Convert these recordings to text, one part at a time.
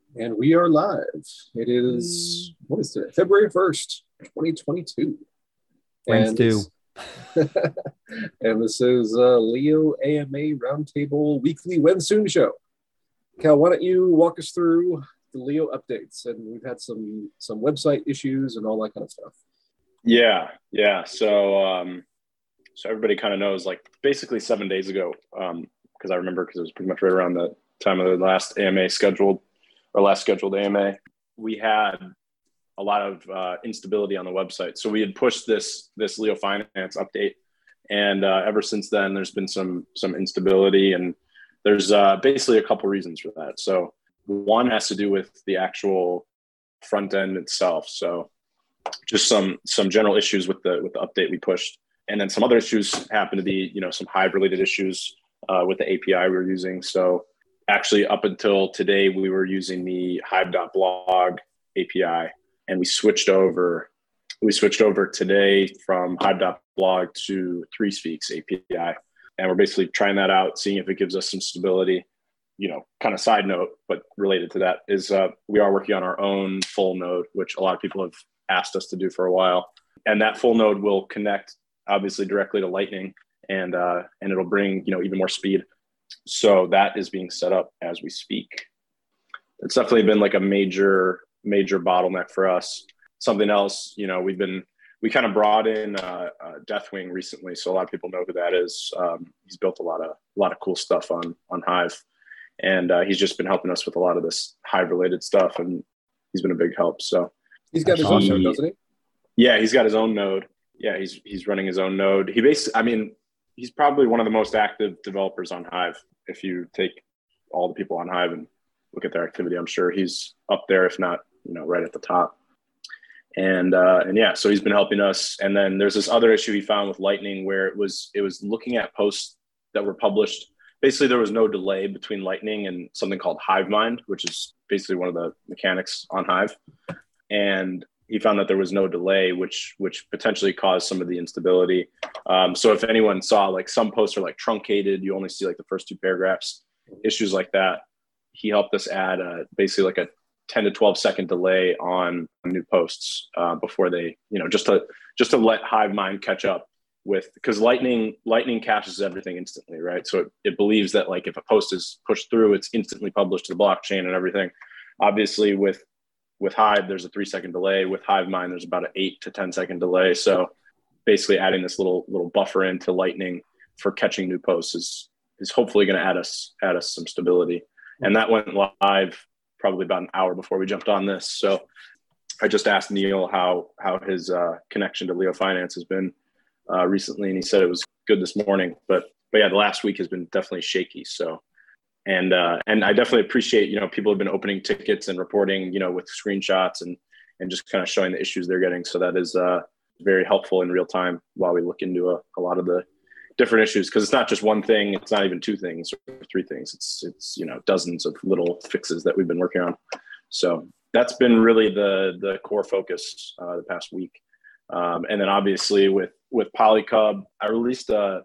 And we are live. It is, what is it? February 1st, 2022. Friends And do. and this is Leo AMA Roundtable Weekly When Soon show. Cal, why don't you walk us through the Leo updates? And we've had some website issues and all that kind of stuff. Yeah. So everybody kind of knows, like, basically 7 days ago, because I remember because it was pretty much right around the time of the last scheduled AMA, we had a lot of instability on the website. So we had pushed this Leo Finance update, and ever since then, there's been some instability, and there's basically a couple reasons for that. So one has to do with the actual front end itself. So just some general issues with the update we pushed, and then some other issues happen to be, some Hive related issues with the API we were using. So actually, up until today, we were using the Hive.blog API, and we switched over today from Hive.blog to ThreeSpeaks API, and we're basically trying that out, seeing if it gives us some stability. Kind of side note, but related to that is we are working on our own full node, which a lot of people have asked us to do for a while, and that full node will connect obviously directly to Lightning, and it'll bring even more speed. So that is being set up as we speak. It's definitely been like a major bottleneck for us. Something else, we kind of brought in Deathwing recently, so a lot of people know who that is. He's built a lot of cool stuff on Hive, and he's just been helping us with a lot of this Hive related stuff, and he's been a big help. So he's got his own node, doesn't he? Yeah, he's got his own node. Yeah, he's running his own node. He's probably one of the most active developers on Hive. If you take all the people on Hive and look at their activity, I'm sure he's up there, if not, right at the top. And yeah, so he's been helping us. And then there's this other issue he found with Lightning where it was looking at posts that were published. Basically, there was no delay between Lightning and something called Hivemind, which is basically one of the mechanics on Hive. And he found that there was no delay, which potentially caused some of the instability. So if anyone saw, like, some posts are like truncated, you only see like the first two paragraphs, issues like that, he helped us add basically like a 10 to 12 second delay on new posts before they, just to let Hivemind catch up with, because Lightning caches everything instantly, right? So it believes that, like, if a post is pushed through, it's instantly published to the blockchain and everything. Obviously with Hive, there's a 3-second delay. With Hivemind, there's about an 8 to 10 second delay. So basically adding this little buffer into Lightning for catching new posts is hopefully going to add us some stability. And that went live probably about an hour before we jumped on this. So I just asked Neil how his connection to Leo Finance has been recently, and he said it was good this morning. But yeah, the last week has been definitely shaky. So. And I definitely appreciate, people have been opening tickets and reporting, with screenshots and just kind of showing the issues they're getting. So that is very helpful in real time while we look into a lot of the different issues, because it's not just one thing. It's not even two things or three things. It's dozens of little fixes that we've been working on. So that's been really the core focus the past week. And then obviously with Polycub, I released a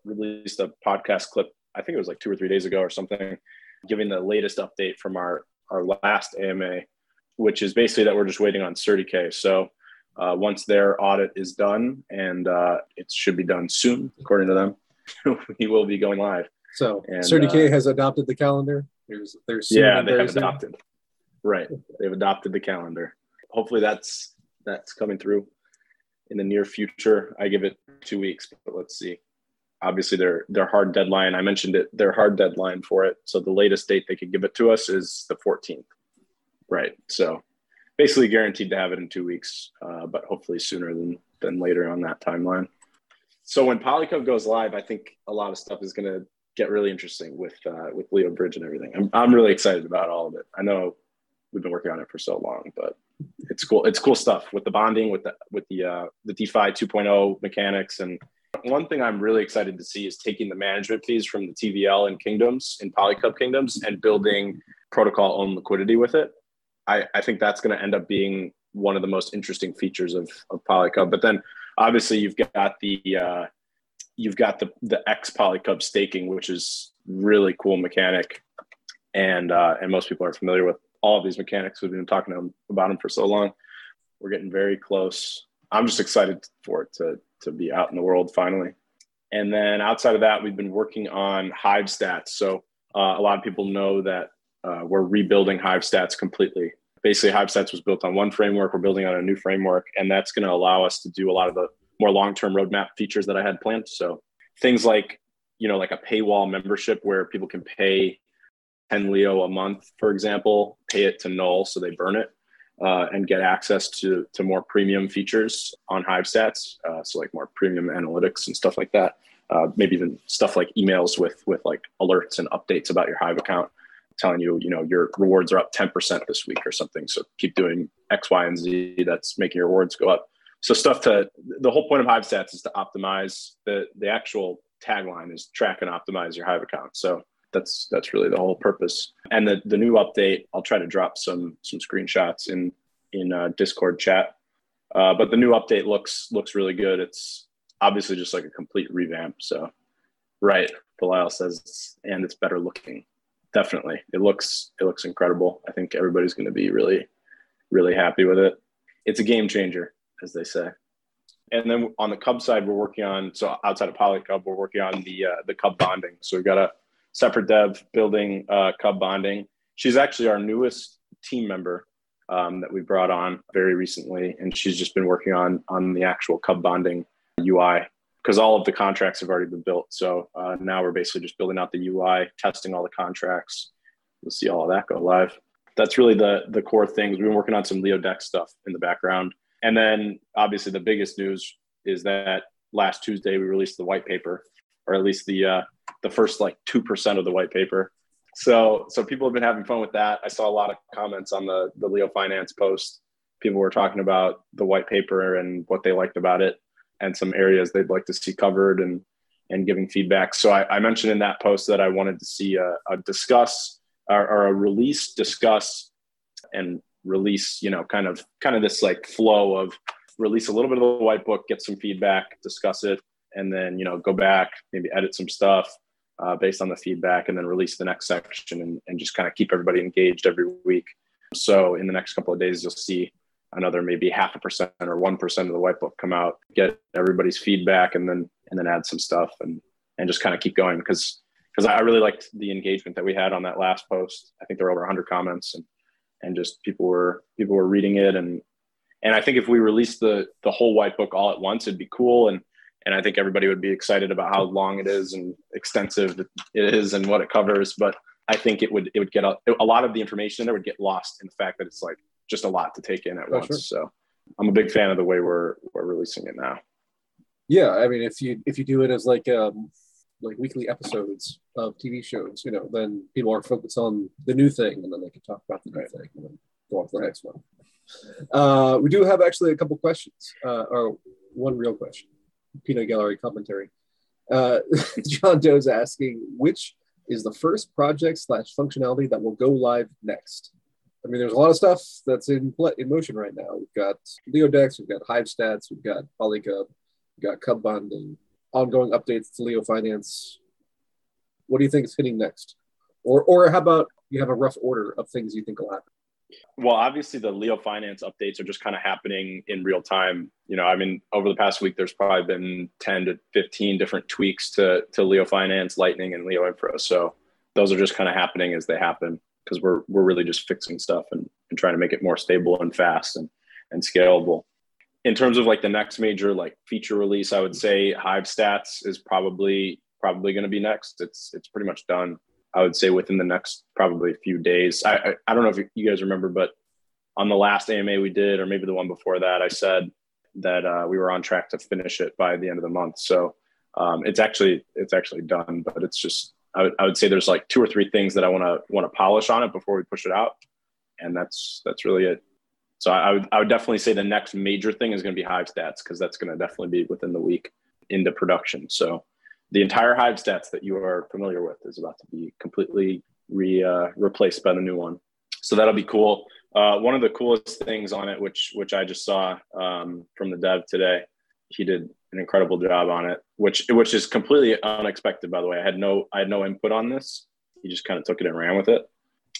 podcast clip. I think it was like 2 or 3 days ago or something, giving the latest update from our last AMA, which is basically that we're just waiting on CertiK. So once their audit is done, and it should be done soon, according to them, we will be going live. So CertiK has adopted the calendar. There's yeah, they have adopted. Right, they've adopted the calendar. Hopefully that's coming through in the near future. I give it 2 weeks, but let's see. Obviously, their hard deadline, I mentioned it, their hard deadline for it. So the latest date they could give it to us is the 14th. Right. So basically guaranteed to have it in 2 weeks, but hopefully sooner than later on that timeline. So when Polycub goes live, I think a lot of stuff is going to get really interesting with Leo Bridge and everything. I'm really excited about all of it. I know we've been working on it for so long, but it's cool. It's cool stuff with the bonding, with the DeFi 2.0 mechanics. And one thing I'm really excited to see is taking the management fees from the TVL and Kingdoms and Polycub Kingdoms and building protocol owned liquidity with it. I think that's going to end up being one of the most interesting features of Polycub. But then obviously you've got the X Polycub staking, which is really cool mechanic, and most people are familiar with all of these mechanics. We've been talking to them about them for so long. We're getting very close. I'm just excited for it to be out in the world finally. And then outside of that, we've been working on Hive Stats. So a lot of people know that we're rebuilding Hive Stats completely. Basically, Hive Stats was built on one framework. We're building on a new framework, and that's going to allow us to do a lot of the more long-term roadmap features that I had planned. So things like, like a paywall membership where people can pay 10 Leo a month, for example, pay it to null so they burn it, and get access to more premium features on Hive Stats. So like more premium analytics and stuff like that. Maybe even stuff like emails with like alerts and updates about your Hive account, telling you, your rewards are up 10% this week or something. So keep doing X, Y, and Z. That's making your rewards go up. So the whole point of Hive Stats is to optimize. The actual tagline is track and optimize your Hive account. So that's really the whole purpose. And the new update, I'll try to drop some screenshots in Discord chat. But the new update looks really good. It's obviously just like a complete revamp. So right, Belial says, and it's better looking. Definitely. It looks incredible. I think everybody's going to be really, really happy with it. It's a game changer, as they say. And then on the Cub side, we're working on, so outside of PolyCub, we're working on the Cub bonding. So we've got a separate dev building Cub bonding. She's actually our newest team member that we brought on very recently. And she's just been working on the actual Cub bonding UI, because all of the contracts have already been built. So now we're basically just building out the UI, testing all the contracts. You'll see all of that go live. That's really the core things. We've been working on some Leo Deck stuff in the background. And then obviously the biggest news is that last Tuesday we released the white paper, or at least the first like 2% of the white paper. So people have been having fun with that. I saw a lot of comments on the Leo Finance post. People were talking about the white paper and what they liked about it, and some areas they'd like to see covered and giving feedback. So I mentioned in that post that I wanted to see a discuss or a release, discuss, and release, kind of this like flow of release a little bit of the white book, get some feedback, discuss it, and then, go back, maybe edit some stuff based on the feedback, and then release the next section and just kind of keep everybody engaged every week. So in the next couple of days, you'll see another maybe 0.5% or 1% of the white book come out, get everybody's feedback, and then add some stuff and just kind of keep going. Because I really liked the engagement that we had on that last post. I think there were over 100 comments and just people were reading it. And I think if we released the whole white book all at once, it'd be cool. And I think everybody would be excited about how long it is and extensive it is and what it covers. But I think it would get a lot of the information there would get lost in the fact that it's like just a lot to take in at once. Sure. So I'm a big fan of the way we're releasing it now. Yeah, I mean, if you do it as like weekly episodes of TV shows, then people are focused on the new thing, and then they can talk about the new thing and then go on to the next one. We do have actually a couple questions, or one real question. Peanut Gallery commentary. John Doe's asking, which is the first project / functionality that will go live next? I mean, there's a lot of stuff that's in motion right now. We've got Leo Decks, we've got Hive Stats, we've got PolyCub, we've got Cub bonding, ongoing updates to Leo Finance. What do you think is hitting next? Or how about you have a rough order of things you think will happen? Well, obviously the Leo Finance updates are just kind of happening in real time. I mean, over the past week, there's probably been 10 to 15 different tweaks to Leo Finance, Lightning, and Leo Infra. So those are just kind of happening as they happen, because we're really just fixing stuff and trying to make it more stable and fast and scalable. In terms of like the next major like feature release, I would say Hive Stats is probably going to be next. It's pretty much done. I would say within the next probably few days. I don't know if you guys remember, but on the last AMA we did, or maybe the one before that, I said that we were on track to finish it by the end of the month. So it's actually done, but it's just, I would say there's like 2 or 3 things that I want to polish on it before we push it out. And that's really it. So I would definitely say the next major thing is going to be Hive Stats, because that's going to definitely be within the week into production. So the entire Hive Stats that you are familiar with is about to be completely replaced by the new one. So that'll be cool. One of the coolest things on it, which I just saw from the dev today, he did an incredible job on it, which is completely unexpected, by the way. I had no input on this. He just kind of took it and ran with it.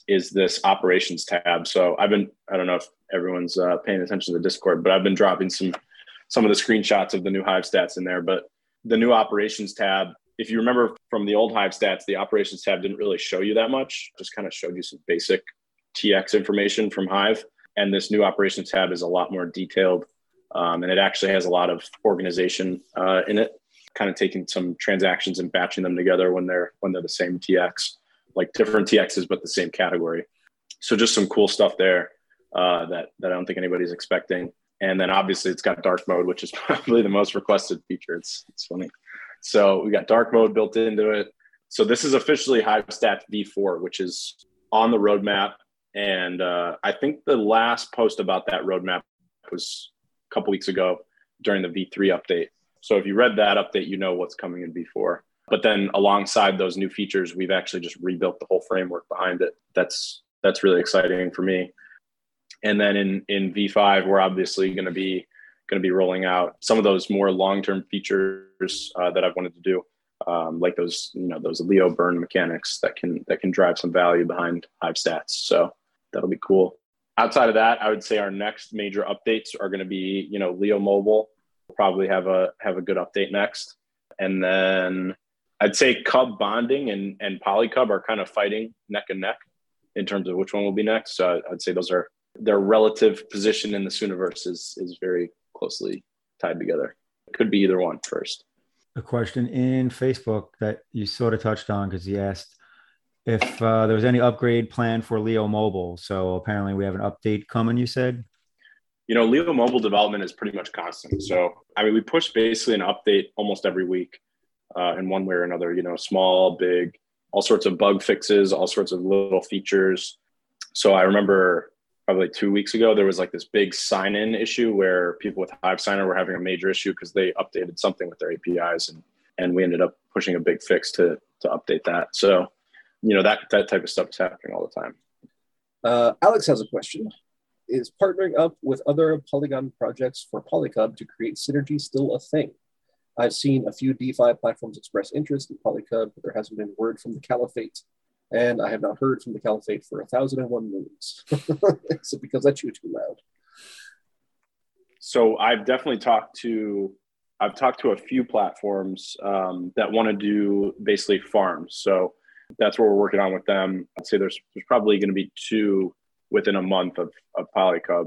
is this operations tab. So I don't know if everyone's paying attention to the Discord, but I've been dropping some of the screenshots of the new Hive stats in there. But the new operations tab, if you remember from the old Hive stats, the operations tab didn't really show you that much, just kind of showed you some basic TX information from Hive. And this new operations tab is a lot more detailed. And it actually has a lot of organization in it, kind of taking some transactions and batching them together when they're the same TX, like different TXs, but the same category. So just some cool stuff there that I don't think anybody's expecting. And then obviously it's got dark mode, which is probably the most requested feature. It's funny. So we got dark mode built into it. So this is officially HiveStats V4, which is on the roadmap. And I think the last post about that roadmap was a couple weeks ago during the V3 update. So if you read that update, you know what's coming in V4. But then alongside those new features, we've actually just rebuilt the whole framework behind it. That's really exciting for me. And then in V5, we're obviously going to be rolling out some of those more long-term features that I've wanted to do, like those Leo burn mechanics that can drive some value behind Hive stats. So that'll be cool. Outside of that, I would say our next major updates are going to be, Leo Mobile. We'll probably have a good update next. And then I'd say Cub bonding and Polycub are kind of fighting neck and neck in terms of which one will be next. So I'd say their relative position in the Sooniverse is very closely tied together. It could be either one first. A question in Facebook that you sort of touched on, because he asked if there was any upgrade plan for Leo Mobile. So apparently we have an update coming, you said? Leo Mobile development is pretty much constant. So, we push basically an update almost every week in one way or another, small, big, all sorts of bug fixes, all sorts of little features. So I remember probably 2 weeks ago, there was like this big sign-in issue where people with Hive Signer were having a major issue because they updated something with their APIs, and we ended up pushing a big fix to update that. So, that type of stuff is happening all the time. Alex has a question. Is partnering up with other Polygon projects for Polycub to create synergy still a thing? I've seen a few DeFi platforms express interest in Polycub, but there hasn't been word from the Caliphate. And I have not heard from the Caliphate for 1,001 moons. Is it because that's you too loud? So I've definitely talked to a few platforms that want to do basically farms. So that's what we're working on with them. I'd say there's probably going to be 2 within a month of Polycub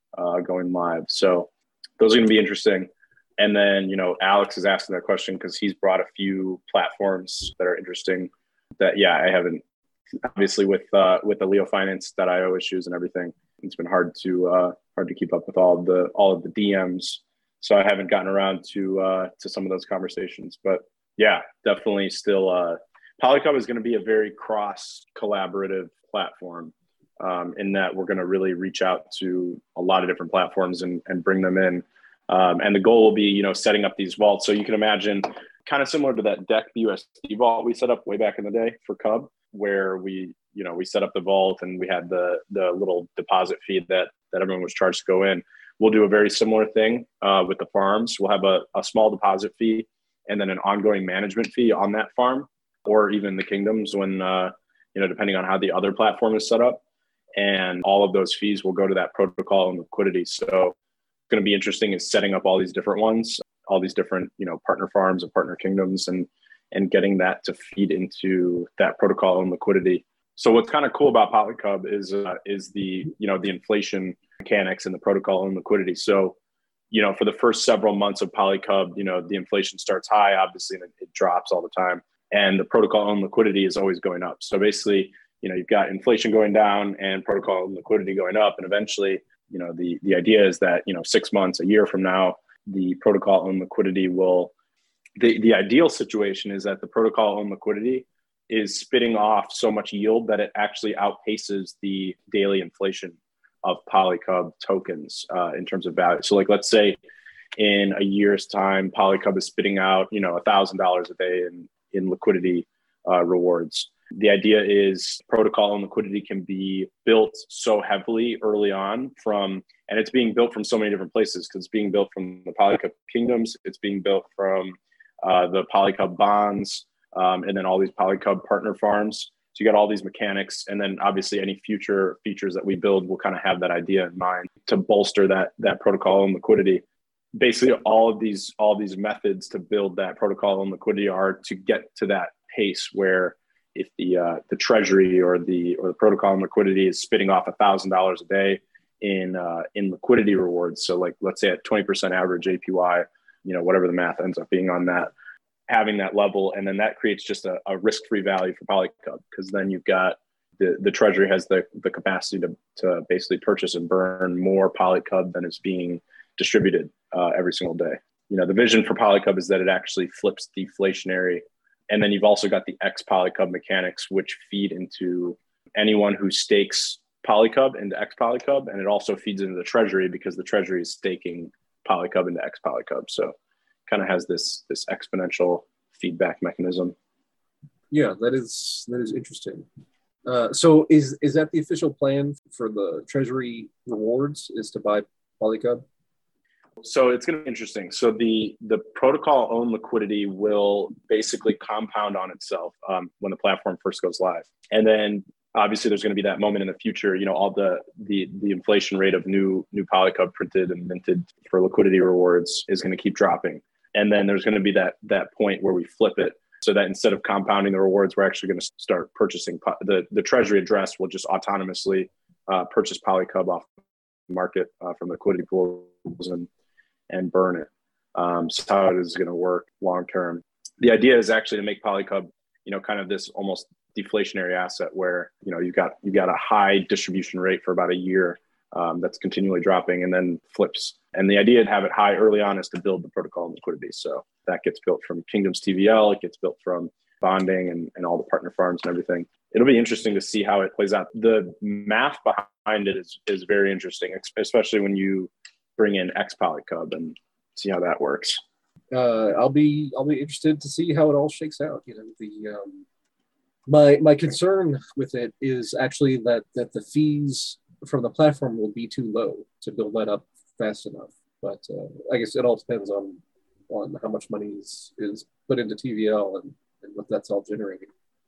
going live. So those are going to be interesting. And then, Alex is asking that question because he's brought a few platforms that are interesting that, I haven't, obviously with the Leo Finance.io issues and everything, it's been hard to keep up with all of the DMs. So I haven't gotten around to some of those conversations, but definitely still Polycub is going to be a very cross collaborative platform. In that we're going to really reach out to a lot of different platforms and bring them in. And the goal will be, setting up these vaults. So you can imagine kind of similar to that DEC BUSD vault we set up way back in the day for Cub, where we set up the vault and we had the little deposit fee that everyone was charged to go in. We'll do a very similar thing with the farms. We'll have a small deposit fee and then an ongoing management fee on that farm, or even the kingdoms when, depending on how the other platform is set up. And all of those fees will go to that protocol and liquidity. So it's going to be interesting is setting up all these different ones, all these different, partner farms and partner kingdoms and getting that to feed into that protocol and liquidity. So what's kind of cool about Polycub is the, the inflation mechanics and the protocol and liquidity. So, for the first several months of Polycub, the inflation starts high, obviously, and it drops all the time. And the protocol and liquidity is always going up. So basically, you've got inflation going down and protocol and liquidity going up. And eventually, the idea is that, 6 months, a year from now, the protocol and liquidity will, the ideal situation is that the protocol and liquidity is spitting off so much yield that it actually outpaces the daily inflation of Polycub tokens in terms of value. So let's say in a year's time, Polycub is spitting out, $1,000 a day in liquidity rewards. The idea is protocol and liquidity can be built so heavily early on and it's being built from so many different places because it's being built from the Polycub kingdoms. It's being built from the Polycub bonds and then all these Polycub partner farms. So you got all these mechanics, and then obviously any future features that we build will kind of have that idea in mind to bolster that protocol and liquidity. Basically, all of these methods to build that protocol and liquidity are to get to that pace where if the treasury or the protocol and liquidity is spitting off $1,000 a day in liquidity rewards. So like, let's say at 20% average APY, whatever the math ends up being on that, having that level. And then that creates just a risk-free value for Polycub, because then you've got the treasury has the capacity to basically purchase and burn more Polycub than is being distributed every single day. The vision for Polycub is that it actually flips deflationary. And then you've also got the X Polycub mechanics, which feed into anyone who stakes Polycub into X Polycub. And it also feeds into the treasury because the treasury is staking Polycub into X Polycub. So kind of has this exponential feedback mechanism. Yeah, that is interesting. So is that the official plan for the treasury rewards, is to buy Polycub? So it's going to be interesting. So the protocol owned liquidity will basically compound on itself when the platform first goes live. And then obviously there's going to be that moment in the future, all the inflation rate of new Polycub printed and minted for liquidity rewards is going to keep dropping. And then there's going to be that point where we flip it so that instead of compounding the rewards, we're actually going to start purchasing the treasury address will just autonomously purchase Polycub off the market from the liquidity pools and burn it. So how it is going to work long term. The idea is actually to make Polycub, kind of this almost deflationary asset where, you've got a high distribution rate for about a year that's continually dropping and then flips. And the idea to have it high early on is to build the protocol and liquidity. So that gets built from Kingdoms TVL, it gets built from bonding and all the partner farms and everything. It'll be interesting to see how it plays out. The math behind it is very interesting, especially when you bring in X Polycub and see how that works. I'll be interested to see how it all shakes out. My concern with it is actually that the fees from the platform will be too low to build that up fast enough. But I guess it all depends on how much money is put into TVL and what that's all generating.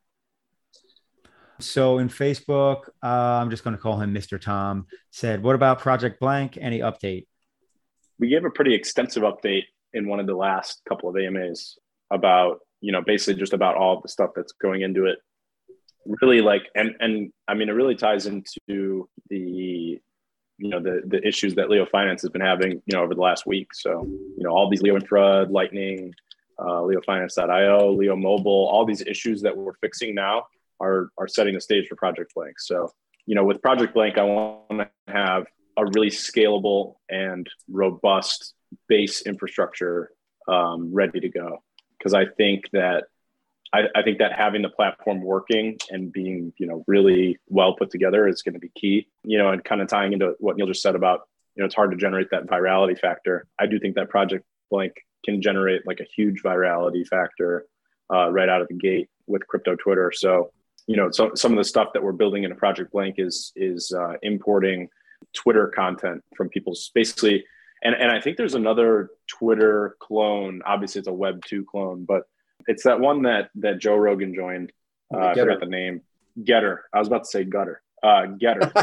So in Facebook, I'm just going to call him Mr. Tom, said, what about Project Blank? Any update? We gave a pretty extensive update in one of the last couple of AMAs about, basically just about all of the stuff that's going into it. Really and I mean, it really ties into the issues that Leo Finance has been having, over the last week. So, all these Leo Infra, Lightning, LeoFinance.io, Leo Mobile, all these issues that we're fixing now are setting the stage for Project Blank. So, with Project Blank, I want to have a really scalable and robust base infrastructure ready to go. Because I think that having the platform working and being, really well put together is going to be key, and kind of tying into what Neil just said about, it's hard to generate that virality factor. I do think that Project Blank can generate like a huge virality factor right out of the gate with crypto Twitter. So, so some of the stuff that we're building in a Project Blank is importing Twitter content from people's basically, and I think there's another Twitter clone. Obviously, it's a Web 2 clone, but it's that one that Joe Rogan joined. I forgot the name. Getter. I was about to say Gutter. Getter.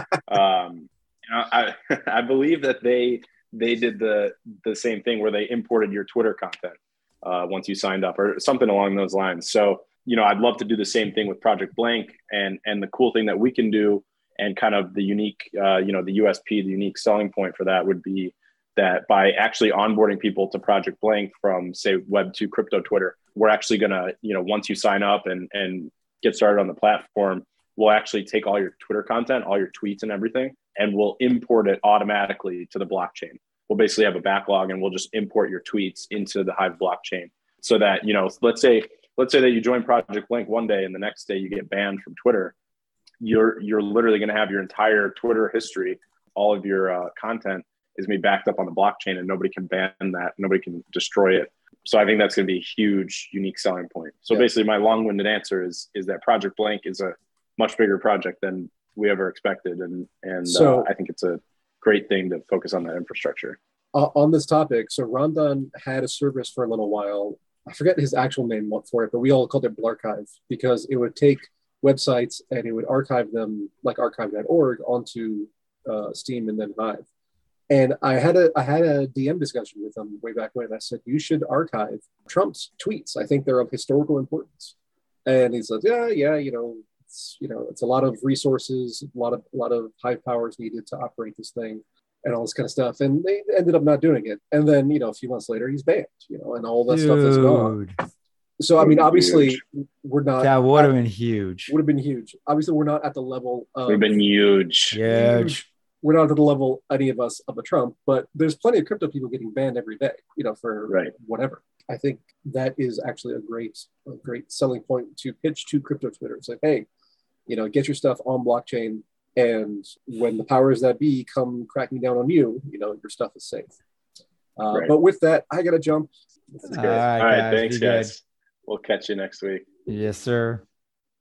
I believe that they did the same thing where they imported your Twitter content once you signed up or something along those lines. So, I'd love to do the same thing with Project Blank. And the cool thing that we can do and kind of the unique, the USP, the unique selling point for that would be that by actually onboarding people to Project Blank from, say, Web 2 crypto Twitter, we're actually going to, once you sign up and get started on the platform, we'll actually take all your Twitter content, all your tweets and everything, and we'll import it automatically to the blockchain. We'll basically have a backlog and we'll just import your tweets into the Hive blockchain so that, let's say that you join Project Blank one day and the next day you get banned from Twitter. You're literally going to have your entire Twitter history, all of your content is going to be backed up on the blockchain and nobody can ban that. Nobody can destroy it. So I think that's going to be a huge, unique selling point. So basically my long-winded answer is that Project Blank is a much bigger project than we ever expected. And so I think it's a great thing to focus on that infrastructure. On this topic, so Rondon had a service for a little while. I forget his actual name for it, but we all called it Blarchive because it would take websites, and it would archive them like archive.org onto Steam and then Hive. And I had a DM discussion with him way back when. I said, you should archive Trump's tweets. I think they're of historical importance. And he says, yeah, it's a lot of resources, a lot of Hive powers needed to operate this thing and all this kind of stuff. And they ended up not doing it. And then, a few months later, he's banned, and all that stuff is gone. So, I mean, obviously, we're not. That would have been huge. Would have been huge. Obviously, we're not at the level of. Would have been huge. Huge. We're not at the level, any of us, of a Trump, but there's plenty of crypto people getting banned every day, for whatever. I think that is actually a great selling point to pitch to crypto Twitter. It's like, hey, get your stuff on blockchain, and when the powers that be come cracking down on you, your stuff is safe. But with that, I got to jump. All right, thanks, guys. We'll catch you next week. Yes, sir.